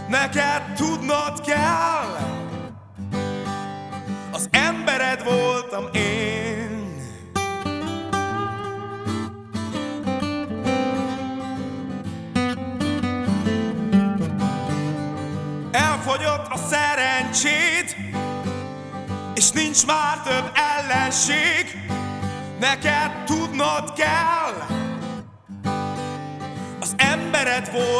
neked tudnod kell, az embered voltam én. Elfogyott a szerencséd, és nincs már több ellenség, neked tudnod kell, az embered volt.